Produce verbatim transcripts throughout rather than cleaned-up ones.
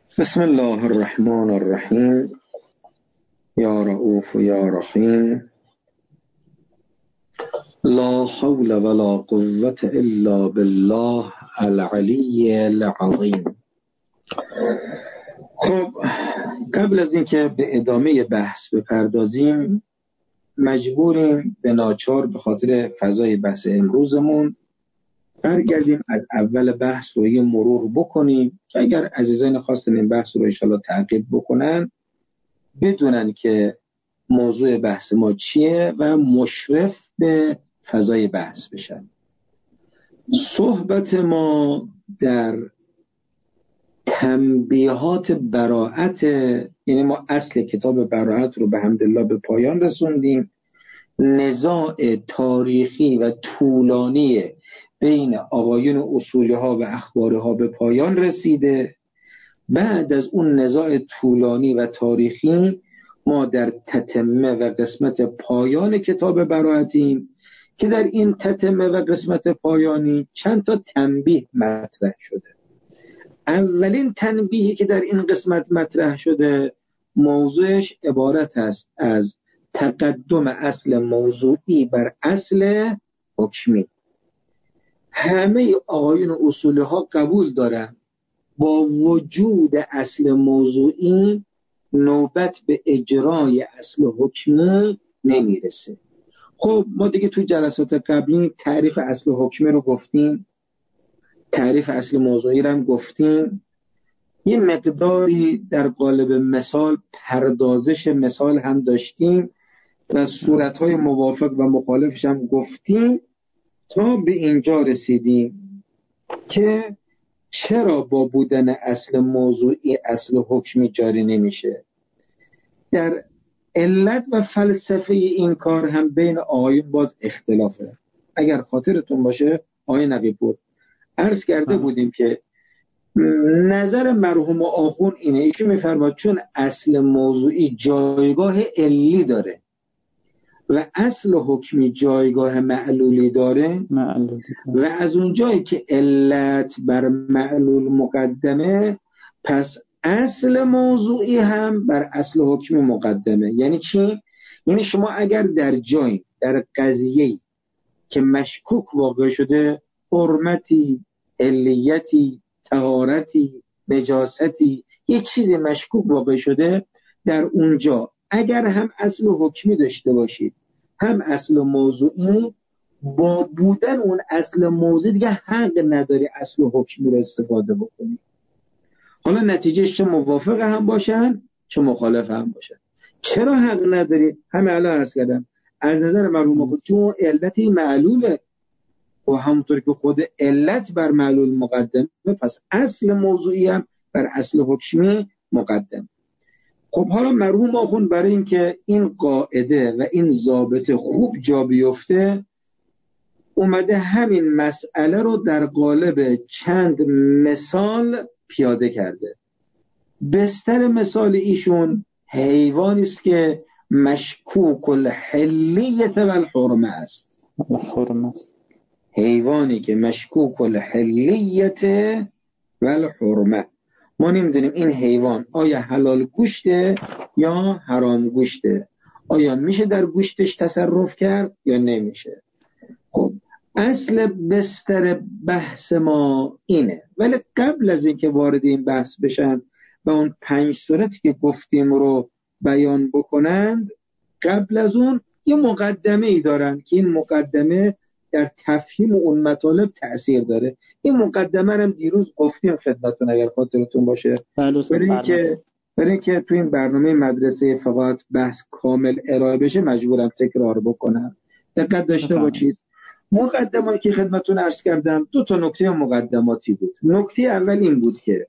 بسم الله الرحمن الرحیم. یا رؤوف یا رحیم. لا حول ولا قوة الا بالله العلی العظیم. خب قبل از اینکه به ادامه بحث بپردازیم مجبوریم به ناچار به خاطر فضای بحث امروزمون برگردیم از اول بحث رو یه مرور بکنیم که اگر عزیزان خواستن این بحث رو انشاءالله تعقیب بکنن بدونن که موضوع بحث ما چیه و مشرف به فضای بحث بشن. صحبت ما در تنبیهات براءت، یعنی ما اصل کتاب براءت رو به حمدالله به پایان رسوندیم. نزاع تاریخی و طولانی بین آقایون اصولی ها و اخباری ها به پایان رسیده. بعد از اون نزاع طولانی و تاریخی ما در تتمه و قسمت پایان کتاب براءتیم که در این تتمه و قسمت پایانی چند تا تنبیه مطرح شده. اولین تنبیهی که در این قسمت مطرح شده موضوعش عبارت است از تقدم اصل موضوعی بر اصل حکمی. همه آقایون اصولی ها قبول دارن با وجود اصل موضوعی نوبت به اجرای اصل حکمی نمیرسه. خب ما دیگه تو جلسات قبلی تعریف اصل حکمی رو گفتیم، تعریف اصل موضوعی رو هم گفتیم، یه مقداری در قالب مثال پردازش مثال هم داشتیم و صورتهای موافق و مخالفش هم گفتیم تا به اینجا رسیدیم که چرا با بودن اصل موضوعی اصل حکمی جاری نمیشه. در علت و فلسفه این کار هم بین آقایون باز اختلافه. اگر خاطرتون باشه آقای نقیب‌پور عرض کرده بودیم که نظر مرحوم آخون اینه، ایشون میفرماد چون اصل موضوعی جایگاه علی داره و اصل حکمی جایگاه معلولی داره معلولی. و از اون جایی که علت بر معلول مقدمه پس اصل موضوعی هم بر اصل حکمی مقدمه. یعنی چی؟ یعنی شما اگر در جایی در قضیه‌ای که مشکوک واقع شده، حرمتی، علیتی، طهارتی، نجاستی، یک چیزی مشکوک واقع شده، در اونجا اگر هم اصل حکمی داشته باشید هم اصل موضوعی، با بودن اون اصل موضوعی دیگه حق نداری اصل حکمی رو استفاده بکنی. حالا نتیجهش چه موافق هم باشن چه مخالف هم باشن. چرا حق نداری؟ همه الان عرض کردم از نظر مرحوم آخون چون علتی معلوله و همونطور که خود علت بر معلول مقدمه پس اصل موضوعی هم بر اصل حکمی مقدم. خب حالا مرحوم آخون برای اینکه این قاعده و این ضابطه خوب جا بیفته اومده همین مسئله رو در قالب چند مثال پیاده کرده. بستر مثال ایشون حیوانی است که مشکوک الحلیت و الحرمه است. الحرمه است. حیوانی که مشکوک الحلیت و الحرمه. ما نمیدونیم این حیوان آیا حلال گوشته یا حرام گوشته، آیا میشه در گوشتش تصرف کرد یا نمیشه. خب اصل بستر بحث ما اینه. ولی قبل از اینکه وارد این بحث بشن و اون پنج صورتی که گفتیم رو بیان بکنند، قبل از اون یه مقدمه ای دارن که این مقدمه در تفهیم اون مطالب تأثیر داره. این مقدمه هم دیروز گفتیم خدمتتون اگر خاطرتون باشه، برای اینکه برای اینکه تو این برنامه مدرسه فقط بحث کامل ارائه بشه مجبورم تکرار بکنم. دقت داشته باشید. مقدماتی که خدمتتون عرض کردم دو تا نکته مقدماتی بود. نکته اول این بود که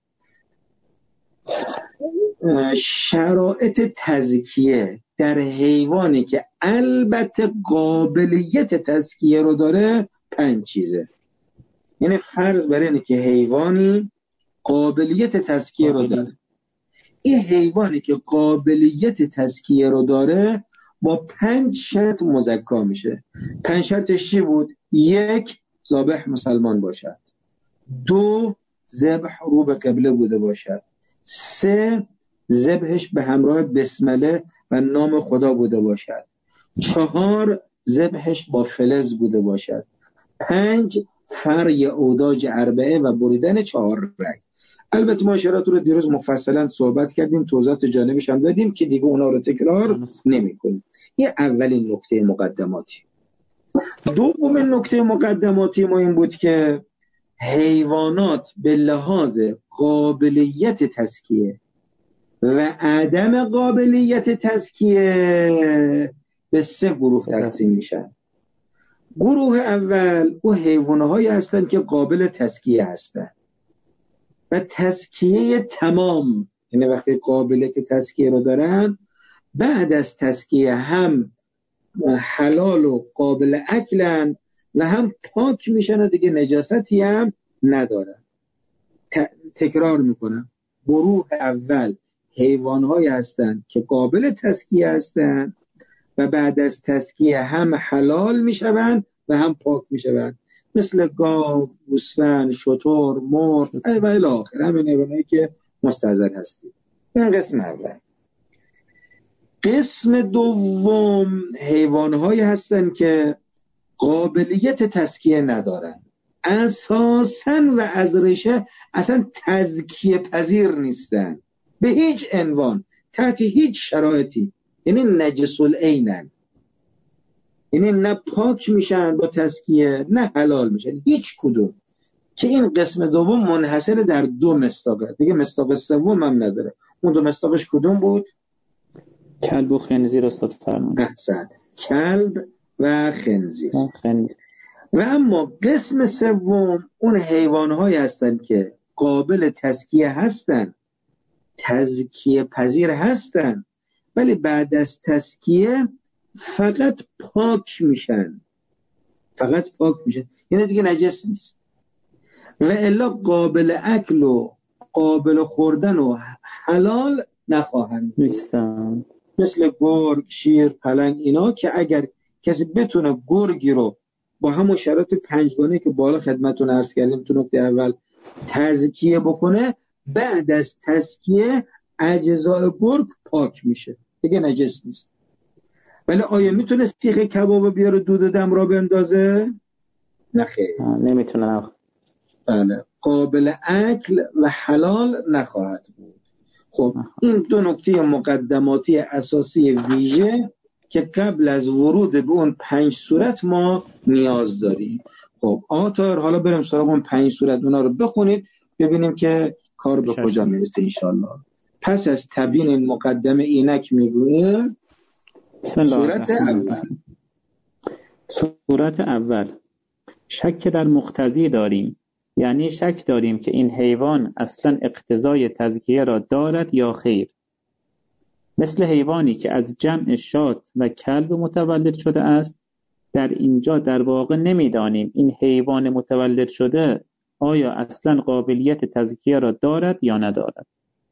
شرایط تزکیه در حیوانی که البته قابلیت تزکیه رو داره پنج چیزه. یعنی فرض بر اینه که حیوانی قابلیت تزکیه رو داره. این حیوانی که قابلیت تزکیه رو داره با پنج شرط مزکا میشه. پنج شرطش چی بود؟ یک، ذابح مسلمان باشد. دو، ذبح رو به قبله بوده باشد. سه، ذبحش به همراه بسمله و نام خدا بوده باشد. چهار، ذبحش با فلز بوده باشد. پنج، فرع اوداج اربعه و بریدن چهار رگ. البته ما اشارات رو دیروز مفصلا صحبت کردیم، توضیحات جانبش هم دادیم که دیگه اونا رو تکرار نمی کنیم. این اولین نکته مقدماتی. دومین نکته مقدماتی ما این بود که حیوانات به لحاظ قابلیت تزکیه و عدم قابلیت تزکیه به سه گروه تقسیم میشن. گروه اول او حیوانهایی هستند که قابل تزکیه هستند و تزکیه تمام، یعنی وقتی قابلیت تزکیه رو دارن، بعد از تزکیه هم حلال و قابل اکلن و هم پاک میشن و دیگه نجاستی هم ندارن. تکرار میکنم، گروه اول حیوانهایی هستند که قابل تزکیه هستند و بعد از تزکیه هم حلال میشوند و هم پاک میشوند، مثل گاو، گوسفند، شتر، مرغ و الی آخر، همین حیوانایی که مستحضر هستید. این قسم اول. قسم دوم حیوانهایی هستند که قابلیت تزکیه ندارن، اساساً و از ریشه اصلا تزکیه پذیر نیستن به هیچ عنوان، تحت هیچ شرایطی، یعنی نجس العینن، یعنی نه پاک میشن با تزکیه نه حلال میشن، هیچ کدوم. که این قسم دوم منحصر در دو مصداقه، دیگه مصداق سوم هم نداره. اون دو مصداقش کدوم بود؟ کلب و خنزیر استاد فرمان. احسن، کلب و خنزیر. خنزیر. و اما قسم سوم اون حیوانهایی هستند که قابل تزکیه هستند، تزکیه پذیر هستند، ولی بعد از تزکیه فقط پاک میشن، فقط پاک میشن، یعنی دیگه نجس نیست و الا قابل اکل و قابل خوردن و حلال نخواهند نیستن. مثل گرگ، شیر، پلنگ، اینا که اگر کسی بتونه گرگی رو با همون شرایط پنجگانه که بالا خدمتتون عرض کردیم تو نکته اول تزکیه بکنه، بعد از تزکیه اجزای گرگ پاک میشه، دیگه نجس نیست. ولی آیا میتونه سیخ کباب بیاره دود دم را بندازه؟ نه خیر، نمیتونه. بله، قابل اکل و حلال نخواهد بود. خب این دو نکته مقدماتی اساسی ویژه که قبل از ورود به اون پنج صورت ما نیاز داریم. خب آقا طاهر، حالا بریم سراغ اون پنج صورت، اونا رو بخونید ببینیم که کار به کجا میرسه انشالله. پس از تبیین این مقدمه اینک میگویم صورت اول. صورت اول شک در مقتضی داریم، یعنی شک داریم که این حیوان اصلا اقتضای تزکیه را دارد یا خیر. مثل حیوانی که از جمع شات و کلب متولد شده است، در اینجا در واقع نمیدانیم این حیوان متولد شده آیا اصلا قابلیت تزکیه را دارد یا ندارد.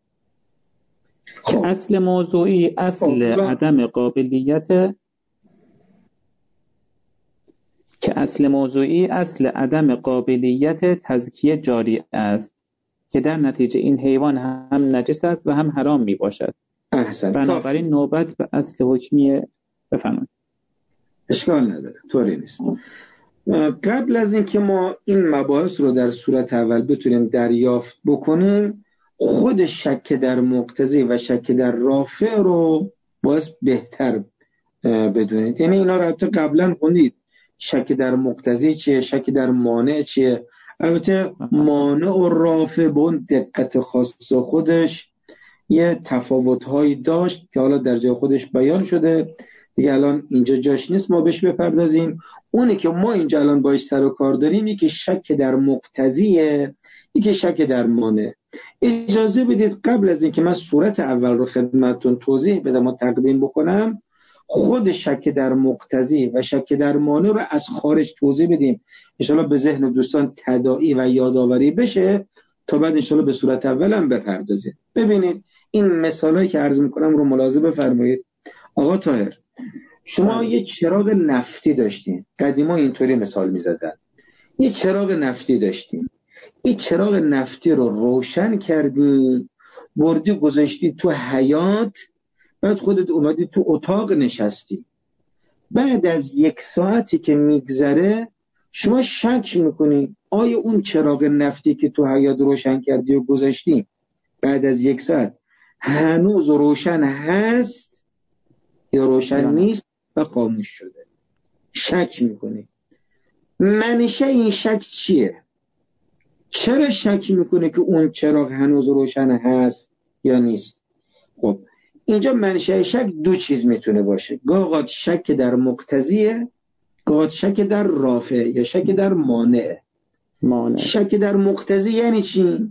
که اصل موضوعی اصل عدم قابلیت که اصل موضوعی اصل عدم قابلیت تزکیه جاری است که در نتیجه این حیوان هم نجس است و هم حرام می باشد. احسن. بنابراین نوبت به اصل حکمی بفرمایید. اشکال نداره، طوری نیست. قبل از اینکه ما این مباحث رو در صورت اول بتونیم دریافت بکنیم، خود شک در مقتضی و شک در رافع رو باید بهتر بدونید. یعنی اینا رو البته قبلا خوندید، شک در مقتضی چیه، شک در مانع چیه. البته مانع و رافع با اون دقت خاص خودش یه تفاوت‌هایی داشت که حالا در جای خودش بیان شده دیگه، الان اینجا جاش نیست ما بهش بپردازیم. اونی که ما اینجا الان باش سر و کار داریم یکی شک در مقتضیه، یکی شک در مانع. اجازه بدید قبل از اینکه من صورت اول رو خدمتتون توضیح بدم و تقدیم بکنم، خود شک در مقتضی و شک در مانع رو از خارج توضیح بدیم، انشالله به ذهن دوستان تداعی و یادآوری بشه تا بعد انشالله به صورت اول هم بپردازیم. ببینید این مثالایی که عرض میکنم رو ملاحظه بفرمایید. آقا طاهر، شما یه چراغ نفتی داشتین، قدیما اینطوری مثال میزدن، یه چراغ نفتی داشتین، این چراغ نفتی رو روشن کردین، بردی گذاشتی تو حیاط، بعد خودت اومدی تو اتاق نشستی. بعد از یک ساعتی که میگذره شما شک میکنی آیا اون چراغ نفتی که تو حیاط روشن کردی و گذاشتی بعد از یک ساعت هنوز روشن هست یا روشن نیست و خاموش شده. شک میکنی. منشه این شک چیه؟ چرا شک میکنه که اون چراغ هنوز روشن هست یا نیست؟ خب اینجا منشه شک دو چیز میتونه باشه. گاه شک در مقتضیه، گاه شک در رافع یا شک در مانع. مانع. شک در مقتضی یعنی چی؟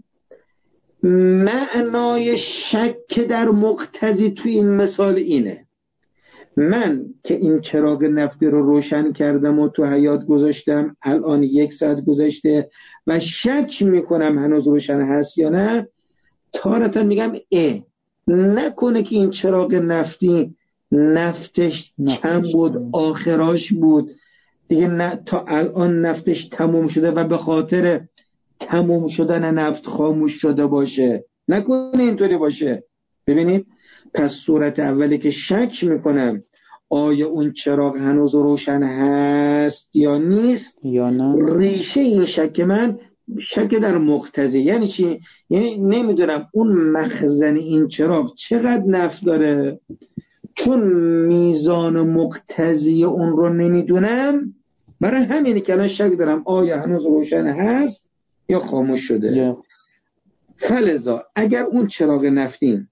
معنای شک در مقتضی توی این مثال اینه: من که این چراغ نفتی رو روشن کردم و تو حیاط گذاشتم، الان یک ساعت گذشته و شک میکنم هنوز روشن هست یا نه، تارتا میگم اه نکنه که این چراغ نفتی نفتش کم بود، آخراش بود دیگه، نه تا الان نفتش تموم شده و به خاطر تموم شدن نفت خاموش شده باشه. نکنه اینطوری باشه. ببینید، پس صورت اولی که شک میکنم آیا اون چراغ هنوز روشن هست یا نیست، یا نه، ریشه این شک من شک در مقتضی. یعنی چی؟ یعنی نمیدونم اون مخزن این چراغ چقدر نفت داره، چون میزان مقتضی اون رو نمیدونم، برای همینی که الان شک دارم آیا هنوز روشن هست یا خاموش شده. yeah. فلذا اگر اون چراغ نفتی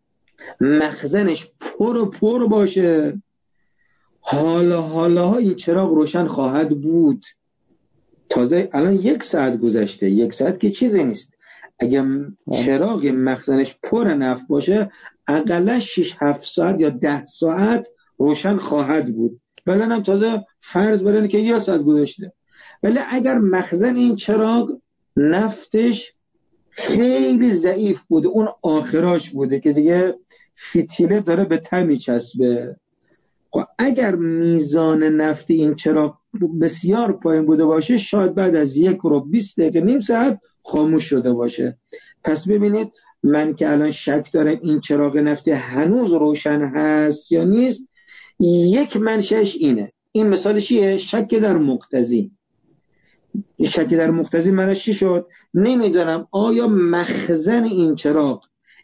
مخزنش پر و پر باشه، حالا حالا این چراغ روشن خواهد بود. تازه الان یک ساعت گذشته، یک ساعت که چیزی نیست. اگر چراغ مخزنش پر نفت باشه اقلا شش هفت ساعت یا ده ساعت روشن خواهد بود. ولی هم تازه فرض برن که یک ساعت گذشته. ولی اگر مخزن این چراغ نفتش خیلی ضعیف بوده، اون آخراش بوده که دیگه فتیله داره به تمی چسبه، خب اگر میزان نفت این چراغ بسیار پایین بوده باشه، شاید بعد از یک رو بیست دقیقه نیم ساعت خاموش شده باشه. پس ببینید، من که الان شک دارم این چراغ نفتی هنوز روشن هست یا نیست، یک منشأش اینه. این مثال چیه؟ شک در مقتضی. شک در مقتضی معنیش چی شد؟ نمیدونم آیا مخزن این چراغ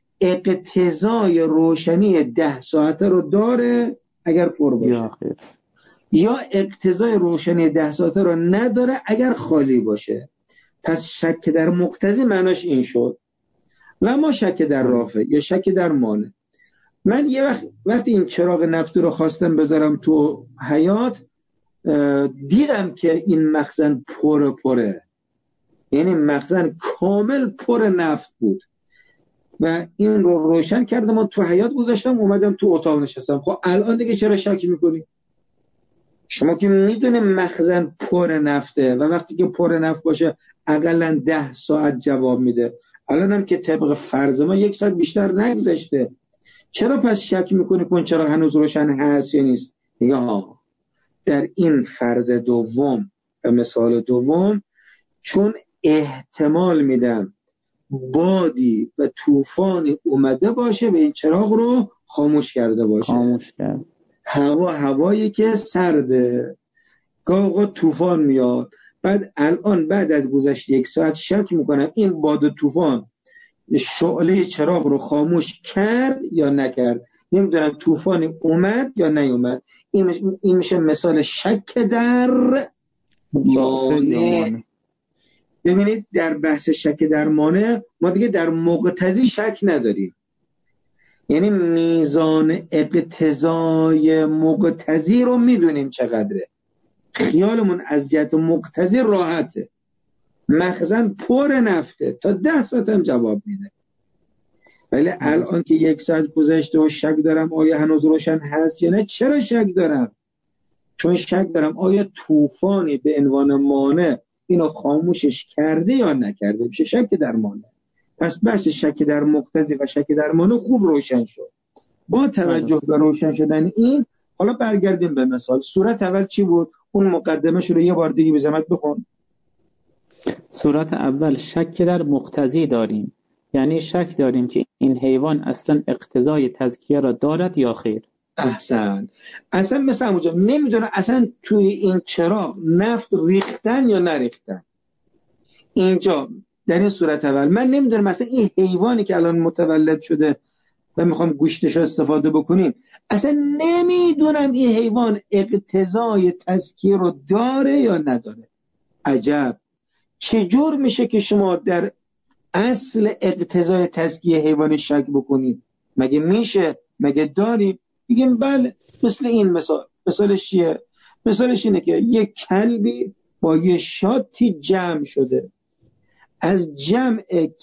اقتضای روشنی ده ساعته رو داره اگر پر باشه، یا اقتضای روشنی ده ساعته رو نداره اگر خالی باشه. پس شک در مقتضی معناش این شد. و ما شک در رافع یا شک در مانع. من یه وقت وقتی این چراغ نفتی رو خواستم بذارم تو حیاط، دیدم که این مخزن پر پره، یعنی مخزن کامل پر نفت بود و این رو روشن کردم و تو حیاط گذاشتم، اومدم تو اتاق نشستم. خب الان دیگه چرا شک میکنی؟ شما که میدونه مخزن پر نفته و وقتی که پر نفت باشه اقلا ده ساعت جواب میده. الان هم که طبق فرض ما یک ساعت بیشتر نگذشته، چرا پس شک میکنی کن چرا هنوز روشن هست یا نیست؟ میگه ها، در این فرض دوم و مثال دوم چون احتمال میدم بادی و طوفانی اومده باشه و این چراغ رو خاموش کرده باشه. خاموش کرد. هوا هوایی که سرده، گاه طوفان میاد، بعد الان بعد از گذشت یک ساعت شک میکنم این باد و طوفان شعله چراغ رو خاموش کرد یا نکرد. نمیدونم طوفانی اومد یا نیومد. این این میشه مثال شک در مانع. ببینید، در بحث شک در مانع ما دیگه در مقتضی شک نداریم، یعنی میزان اقتضای مقتضی رو میدونیم چقدره، خیالمون از جهت مقتضی راحته. مخزن پر نفته، تا ده ساعت هم جواب میده. ولی الان که یک ساعت گذشته و شک دارم آیا هنوز روشن هست یا نه. چرا شک دارم؟ چون شک دارم آیا طوفانی به عنوان مانع اینو خاموشش کرده یا نکرده. میشه شک در مانع. پس بحث شک در مقتضی و شک در مانع خوب روشن شد. با توجه به روشن شدن این، حالا برگردیم به مثال. صورت اول چی بود؟ اون مقدمش رو یه بار دیگه به زحمت بخون. صورت اول شک در مقتضی داریم یعنی شک داریم که این حیوان اصلا اقتضای تزکیه را دارد یا خیر. احسن. اصلا مثل همونجا نمیدونه اصلا توی این چراغ نفت ریختن یا نریختن. اینجا در این صورت اول من نمیدونم مثلا این حیوانی که الان متولد شده و میخوام گوشتش رو استفاده بکنیم، اصلا نمیدونم این حیوان اقتضای تزکیه رو داره یا نداره. عجب، چجور میشه که شما در اصل اقتضای تزکیه حیوان شک بکنید؟ مگه میشه؟ مگه داریم؟ بگیم بله. مثل این مثال، مثالش چیه؟ مثالش اینه که یک کلبی با یه شاتی جمع شده. از جمع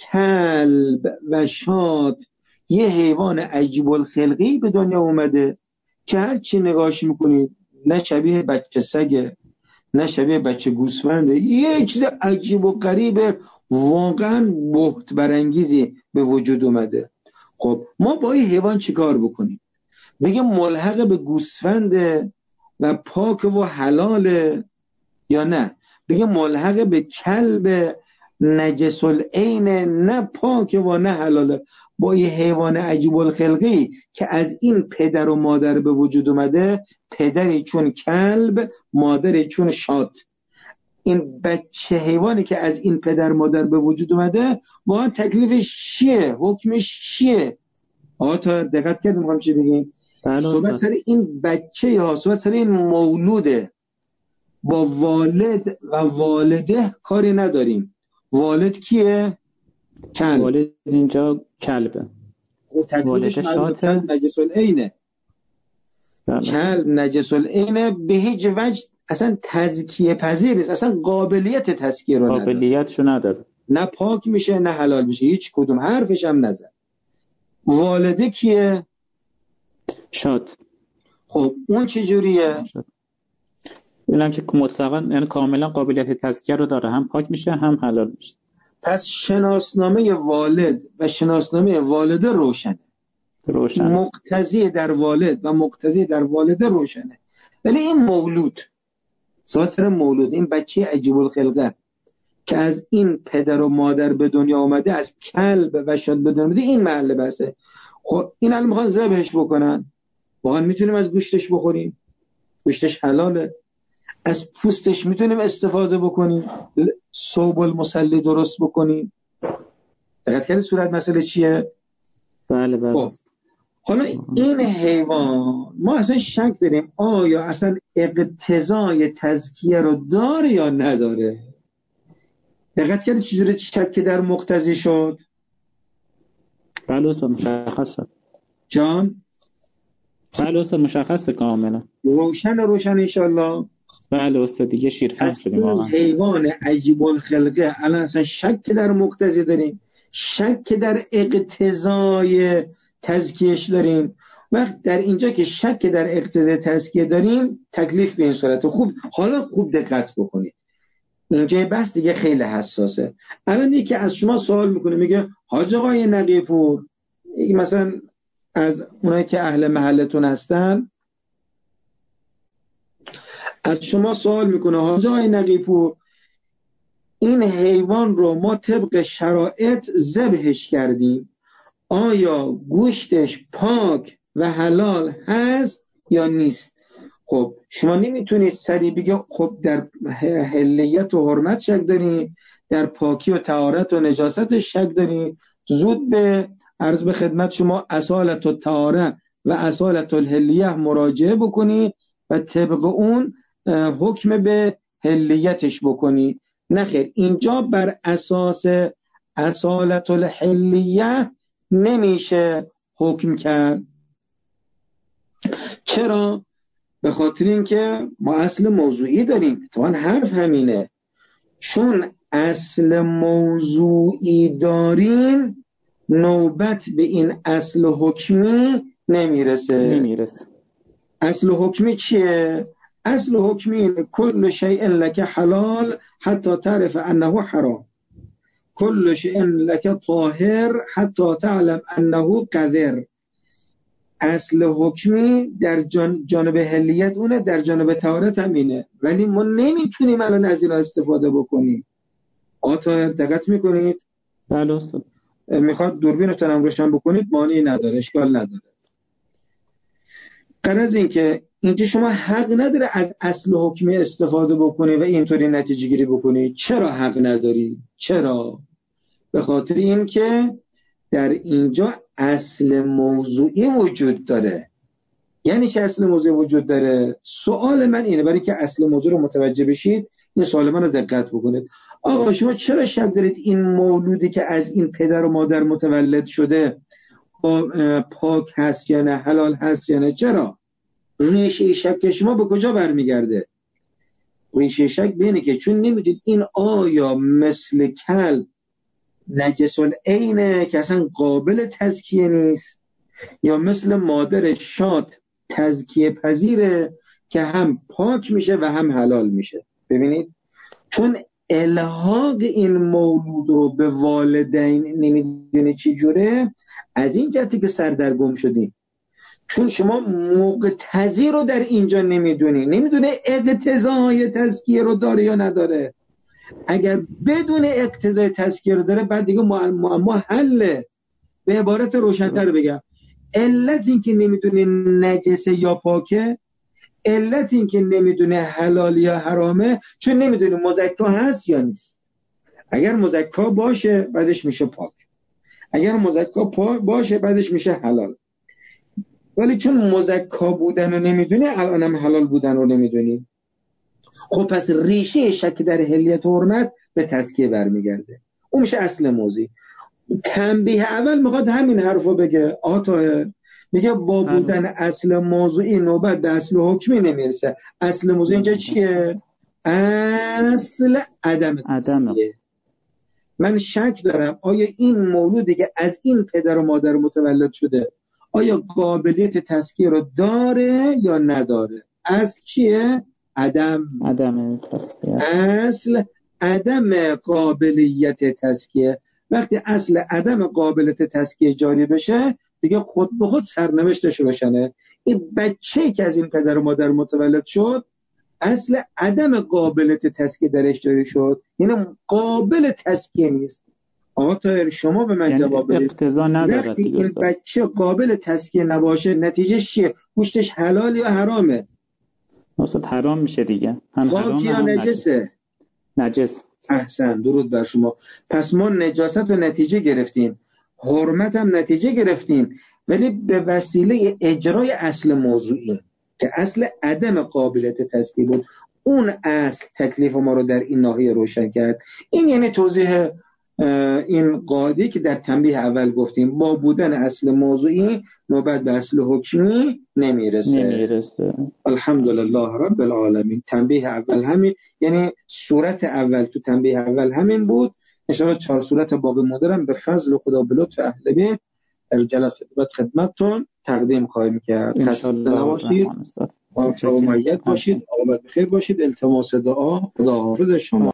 کلب و شات یه حیوان عجیب الخلقی به دنیا اومده که هر چی نگاهش میکنید نه شبیه بچه سگه نه شبیه بچه گوسفنده، یه چیز عجیب و غریب واقعا بهت برانگیزی به وجود اومده. خب ما با این حیوان چیکار بکنیم؟ بگیم ملحق به گوسفنده و پاک و حلاله یا نه بگیم ملحق به کلب نجس العین نه پاک و نه حلاله؟ با یه حیوان عجیب الخلقی که از این پدر و مادر به وجود اومده، پدری چون کلب مادری چون شات، این بچه حیوانی که از این پدر مادر به وجود اومده واقعا تکلیفش چیه؟ حکمش چیه؟ آقا تا دقت کردیم میخوام چی بگیم؟ صحبت سر این بچه یا صحبت سر این مولوده. با والد و والده کاری نداریم. والد کیه؟ کلب. والد اینجا کلبه. والد شاته نجس العینه. کلب نجس العینه به هیچ وجه اصلا تزکیه پذیر نیست، اصلا قابلیت تزکیه رو نداره، قابلیتشو نداره، نه پاک میشه نه حلال میشه، هیچ کدوم حرفش هم نزن. والده کیه؟ شات. خب اون چجوریه؟ اینم که مطلقاً یعنی کاملا قابلیت تزکیه رو داره، هم پاک میشه هم حلال میشه. پس شناسنامه والد و شناسنامه والده روشنه. روشن. مقتضی در والد و مقتضی در والده روشنه. ولی این مولود، سر مولود، این بچه عجیب الخلقه که از این پدر و مادر به دنیا اومده، از کلب و شاد به دنیا اومده، این محل بحثه. خب این الان میخوان ذبحش بکنن، واقعا میتونیم از گوشتش بخوریم؟ گوشتش حلاله؟ از پوستش میتونیم استفاده بکنیم؟ صوب المصلی درست بکنیم؟ دقت کردید صورت مسئله چیه؟ بله بله. خب حالا این حیوان ما اصلا شک داریم آیا اصلا اقتضای تزکیه رو داره یا نداره؟ دقت کردید چجوری شک در مقتضی شد؟ بله استاد مشخص شد. جان؟ بله استاد مشخصه کاملا. روشن روشن انشالله. بله استاد دیگه شیرفهم شدیم واقعا. حیوان عجیب الخلقه الان اصلا شک در مقتضی داریم، شک در اقتضای تزکیهش داریم. وقت در اینجا که شک در اقتضای تزکیه داریم تکلیف به این صورت. خوب حالا خوب دقت بکنید، اینجا بس دیگه خیلی حساسه. الان یکی از شما سوال میکنه میگه حاج آقای نقیپور، مثلا از اونایی که اهل محلتون هستن از شما سوال میکنه حاج آقای نقیپور، این حیوان رو ما طبق شرایط ذبحش کردیم، آیا گوشتش پاک و حلال هست یا نیست؟ خب شما نمیتونید سریع بگید خب در حلیت و حرمت شک دارید، در پاکی و طهارت و نجاستش شک دارید. زود به عرض به خدمت شما اصالت الطهاره و اصالت الحلیه مراجعه بکنید و طبق اون حکم به حلیتش بکنید. نخیر، اینجا بر اساس اصالت الحلیه نمیشه حکم کرد. چرا؟ به خاطر اینکه ما اصل موضوعی داریم. اتفاقا حرف همینه، چون اصل موضوعی داریم نوبت به این اصل حکمی نمیرسه. نمیرسه. اصل حکمی چیه؟ اصل حکمی کل شیء لک حلال حتی تعرف انه حرام، کل شیء لک طاهر حتی تعلم انه قذر. اصل حکمی در جان جانب حلیت اونه، در جانب طهارت هم اینه، ولی ما نمیتونیم الان از اینا استفاده بکنیم. آتا دقت میکنید؟ بله استاد. میخواد دوربینتون هم روشن بکنید مانعی نداره، اشکال نداره. غرض این که اینجا شما حق نداره از اصل حکمی استفاده بکنی و اینطوری نتیجه گیری بکنی. چرا حق نداری؟ چرا؟ به خاطر این که در اینجا اصل موضوعی وجود داره. یعنی چه اصل موضوعی وجود داره؟ سوال من اینه، برای که اصل موضوع رو متوجه بشید این سوال من رو دقت بکنید. آقا شما چرا شک دارید این مولودی که از این پدر و مادر متولد شده پاک هست یا نه، حلال هست یا نه؟ چرا؟ ریشه شک شما به کجا برمیگرده؟ ریشه شک بینه که چون نمیدید این آیا مثل کلب نجس العینه که اصلا قابل تزکیه نیست، یا مثل مادر شات تزکیه پذیره که هم پاک میشه و هم حلال میشه. ببینید چون الحاق این مولود رو به والدین نمیدونه چی جوره، از این جهتی که سردرگم شدیم. چون شما مقتضی رو در اینجا نمیدونی، نمیدونه اقتضای تزکیه رو داره یا نداره. اگر بدون اقتضای تزکیه رو داره بعد دیگه معما حله. به عبارت روشن‌تر بگم، علت این که نمیدونه نجسه یا پاکه، علت این که نمیدونه حلال یا حرامه چون نمیدونه مزکا هست یا نیست. اگر مزکا باشه بعدش میشه پاک، اگر مزکا باشه بعدش میشه حلال. ولی چون مزکا بودن رو نمیدونی، الانم حلال بودن رو نمیدونی. خب پس ریشه شک در حلیت و حرمت به تزکیه برمیگرده. اون میشه اصل موضوع. تنبیه اول میخواد همین حرفو بگه. آتا میگه با بودن اصل موضوعی نوبت به اصل حکمی نمیرسه. اصل موضوع اینجا چیه؟ اصل عدم تزکیه. من شک دارم آیا این مولودی که از این پدر و مادر متولد شده آیا قابلیت تزکیه رو داره یا نداره؟ اصل چیه؟ عدم عدم تزکیه. اصل عدم قابلیت تزکیه. وقتی اصل عدم قابلیت تزکیه جاری بشه دیگه خود به خود سرنوشتش روشنه. این بچه‌ای که از این پدر و مادر متولد شد اصل عدم قابلیت تزکیه درش جاری شد، یعنی قابل تزکیه نیست. آقا طاهر شما به من یعنی جواب بدید. اقتضا نداره. وقتی این بچه قابل تزکیه نباشه نتیجه چیه؟ گوشتش حلال یا حرامه؟ اصلا حرام میشه دیگه. هم پاک یا نجسه؟ نجس. احسن، درود بر شما. پس ما نجاست و نتیجه گرفتیم، حرمت هم نتیجه گرفتیم، ولی به وسیله اجرای اصل موضوعی که اصل عدم قابلیت تزکیه بود، اون اصل تکلیف ما رو در این ناحیه روشن کرد. این یعنی توضیح این قاعده که در تنبیه اول گفتیم، با بودن اصل موضوعی نوبت به اصل حکمی نمیرسه. نمیرسه. الحمدلله رب العالمین. تنبیه اول همین، یعنی صورت اول تو تنبیه اول همین بود. انشاءالله چهار صورت باقی مونده به فضل خدا به لطف اهل بیت در جلسه بعد خدمتتون تقدیم خواهیم کرد. خسته نباشید، موفق و مؤید باشید، عاقبت بخیر باشید. التماس دعا. خداحافظ شما.